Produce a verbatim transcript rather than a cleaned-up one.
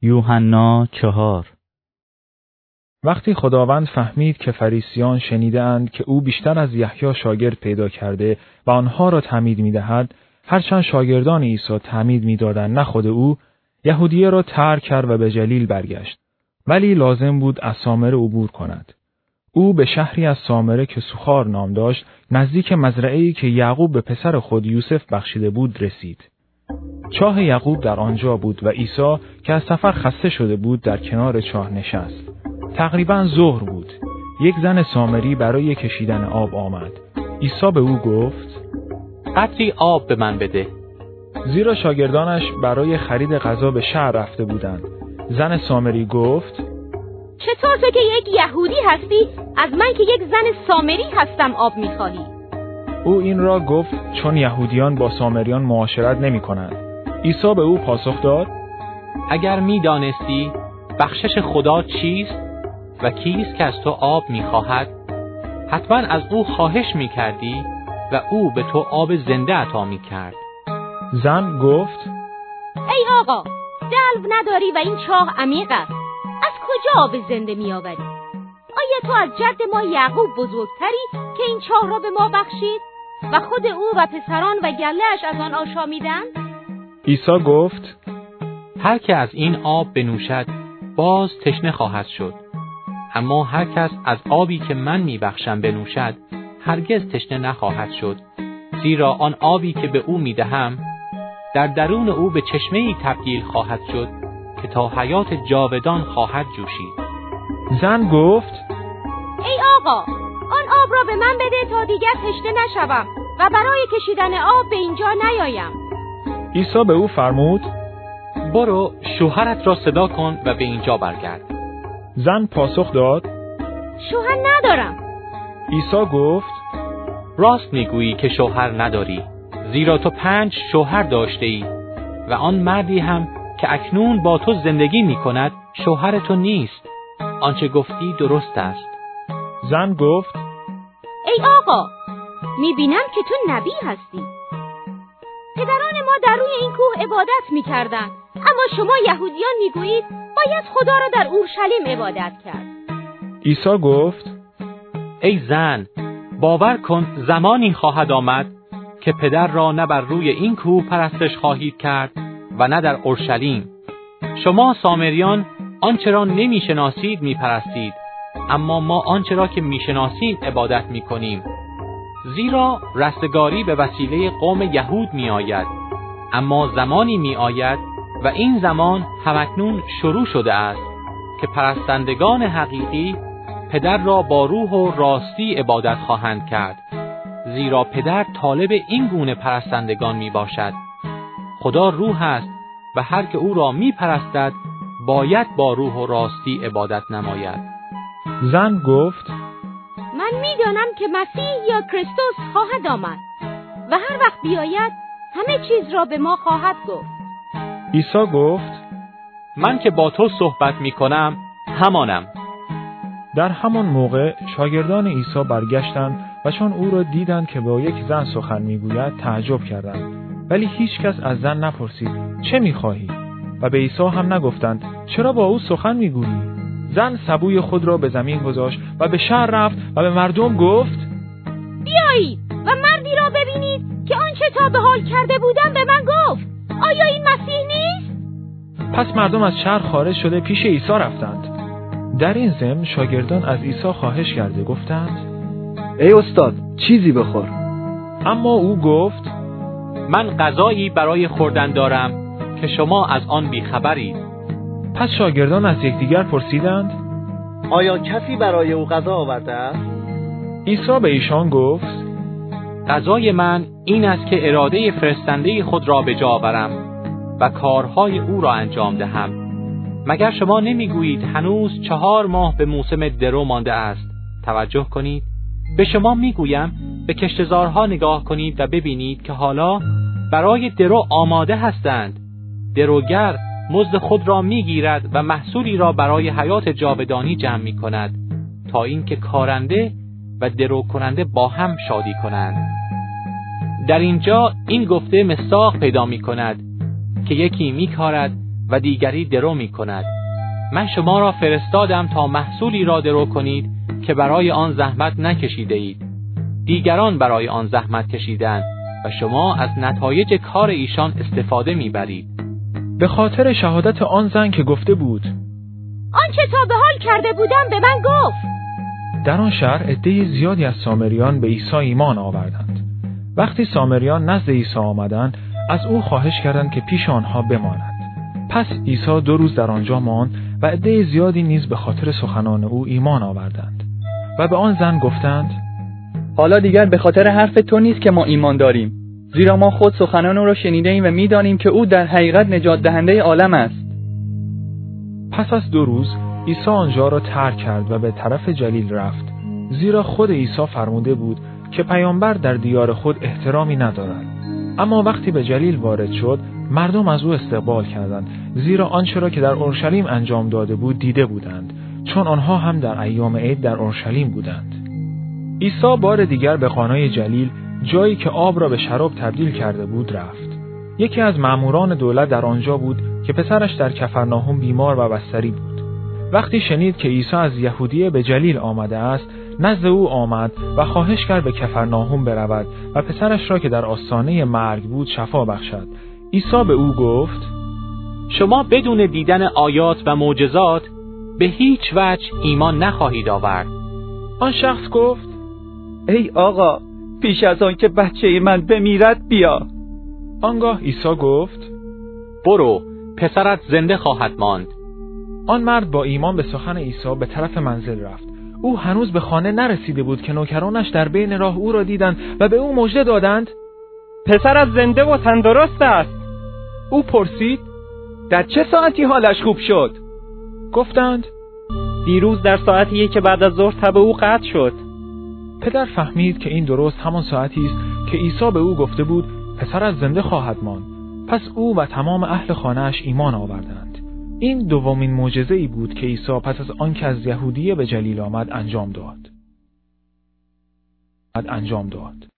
یوحنا چهار. وقتی خداوند فهمید که فریسیان شنیدند که او بیشتر از یحیی شاگرد پیدا کرده و آنها را تعمید می‌دهد، هرچند شاگردان عیسی تعمید می‌دادند نه خود او، یهودیه را ترک کرد و به جلیل برگشت. ولی لازم بود از سامره عبور کند. او به شهری از سامره که سوخار نام داشت، نزدیک مزرعه‌ای که یعقوب به پسر خود یوسف بخشیده بود رسید. چاه یعقوب در آنجا بود و عیسی که از سفر خسته شده بود در کنار چاه نشست. تقریباً ظهر بود. یک زن سامری برای کشیدن آب آمد. عیسی به او گفت: قطری آب به من بده. زیرا شاگردانش برای خرید غذا به شهر رفته بودند. زن سامری گفت: چطور تو که یک یهودی هستی از من که یک زن سامری هستم آب می‌خواهی؟ او این را گفت چون یهودیان با سامریان معاشرت نمی‌کنند. عیسی به او پاسخ داد: اگر می‌دانستی بخشش خدا چیست و کیست که از تو آب می‌خواهد، حتما از او خواهش می‌کردی و او به تو آب زنده عطا می‌کرد. زن گفت: ای آقا، دلو نداری و این چاه عمیق است. از کجا آب زنده می‌آوری؟ آیا تو از جد ما یعقوب بزرگتری که این چاه را به ما بخشید و خود او و پسران و گله‌اش از آن آشامیدند؟ عیسی گفت: هر که از این آب بنوشد باز تشنه خواهد شد، اما هر کس از آبی که من میبخشم بنوشد هرگز تشنه نخواهد شد، زیرا آن آبی که به او میدهم در درون او به چشمه‌ای تبدیل خواهد شد که تا حیات جاودان خواهد جوشید. زن گفت: ای آقا، آن آب را به من بده تا دیگر تشنه نشوم و برای کشیدن آب به اینجا نیایم. عیسی به او فرمود: برو شوهرت را صدا کن و به اینجا برگرد. زن پاسخ داد: شوهر ندارم. عیسی گفت: راست میگویی که شوهر نداری، زیرا تو پنج شوهر داشته ای و آن مردی هم که اکنون با تو زندگی میکند شوهر تو نیست. آنچه گفتی درست است. زن گفت: ای آقا، میبینم که تو نبی هستی. پدران ما در روی این کوه عبادت میکردند، اما شما یهودیان میگویید باید خدا را در اورشلیم عبادت کرد. عیسی گفت: ای زن، باور کن زمانی خواهد آمد که پدر را نه بر روی این کوه پرستش خواهید کرد و نه در اورشلیم. شما سامریان آنچه را نمیشناسید میپرستید، اما ما آنچه را که میشناسیم عبادت میکنیم. زیرا رستگاری به وسیله قوم یهود میآید، اما زمانی میآید و این زمان همکنون شروع شده است که پرستندگان حقیقی پدر را با روح و راستی عبادت خواهند کرد، زیرا پدر طالب این گونه پرستندگان می باشد. خدا روح است و هر که او را می پرستد باید با روح و راستی عبادت نماید. زن گفت: من می دانم که مسیح یا کریستوس خواهد آمد و هر وقت بیاید همه چیز را به ما خواهد گفت. عیسی گفت: من که با تو صحبت می کنم همانم. در همان موقع شاگردان عیسی برگشتند و چون او را دیدند که با یک زن سخن میگوید تعجب کردند، ولی هیچ کس از زن نپرسید چه میخواهی؟ و به عیسی هم نگفتند چرا با او سخن میگویی؟ زن سبوی خود را به زمین گذاشت و به شهر رفت و به مردم گفت: بیایید و مردی را ببینید که آنچه تا به حال کرده بودم به من گفت. آیا این مسیح نیست؟ پس مردم از شهر خارج شده پیش عیسی رفتند. در این ضمن شاگردان از عیسی خواهش کرده گفتند: ای استاد، چیزی بخور. اما او گفت: من غذایی برای خوردن دارم که شما از آن بیخبرید. پس شاگردان از یکدیگر پرسیدند: آیا کسی برای او غذا آورده است؟ عیسی به ایشان گفت: غذای من این است که اراده فرستنده خود را به جا آورم و کارهای او را انجام دهم. مگر شما نمیگویید هنوز چهار ماه به موسم درو مانده است؟ توجه کنید، به شما میگویم به کشتزارها نگاه کنید و ببینید که حالا برای درو آماده هستند. دروگر مزد خود را میگیرد و محصولی را برای حیات جاودانی جمع میکند تا اینکه کارنده و درو کننده با هم شادی کنند. در اینجا این گفته مصداق پیدا میکند که یکی میکارد و دیگری درو می کند. من شما را فرستادم تا محصولی را درو کنید که برای آن زحمت نکشیده اید. دیگران برای آن زحمت کشیدند و شما از نتایج کار ایشان استفاده می برید. به خاطر شهادت آن زن که گفته بود آنچه تا به حال کرده بودم به من گفت. در آن شهر عده زیادی از سامریان به عیسی ایمان آوردند. وقتی سامریان نزد عیسی آمدند، از او خواهش کردند که پیش آنها بماند. پس عیسی دو روز در آنجا ماند و عده زیادی نیز به خاطر سخنان او ایمان آوردند و به آن زن گفتند حالا دیگر به خاطر حرف تو نیست که ما ایمان داریم، زیرا ما خود سخنان او را شنیده ایم و می‌دانیم که او در حقیقت نجات دهنده عالم است. پس از دو روز عیسی آنجا را ترک کرد و به طرف جلیل رفت، زیرا خود عیسی فرموده بود که پیامبر در دیار خود احترامی ندارد. اما وقتی به جلیل وارد شد، مردم از او استقبال کردند، زیرا آنچه را که در اورشلیم انجام داده بود دیده بودند، چون آنها هم در ایام عید در اورشلیم بودند. عیسی بار دیگر به قانای جلیل، جایی که آب را به شراب تبدیل کرده بود، رفت. یکی از ماموران دولت در آنجا بود که پسرش در کفرناهم بیمار و بستری بود. وقتی شنید که عیسی از یهودیه به جلیل آمده است، نزد او آمد و خواهش کرد به کفرناهم برود و پسرش را که در آستانه مرگ بود شفا بخشد. عیسی به او گفت شما بدون دیدن آیات و معجزات به هیچ وجه ایمان نخواهید آورد. آن شخص گفت ای آقا، پیش از آن که بچه من بمیرد بیا. آنگاه عیسی گفت برو، پسرت زنده خواهد ماند. آن مرد با ایمان به سخن عیسی به طرف منزل رفت. او هنوز به خانه نرسیده بود که نوکرانش در بین راه او را دیدند و به او مژده دادند پسرت زنده و تندرست است. او پرسید در چه ساعتی حالش خوب شد؟ گفتند دیروز در ساعتی که بعد از ظهر تب او قطع شد. پدر فهمید که این درست همان ساعتی است که عیسی به او گفته بود پسرت زنده خواهد ماند. پس او و تمام اهل خانه‌اش ایمان آوردند. این دومین معجزه‌ای بود که عیسی پس از آنکه از یهودیه به جلیل آمد انجام داد. انجام داد.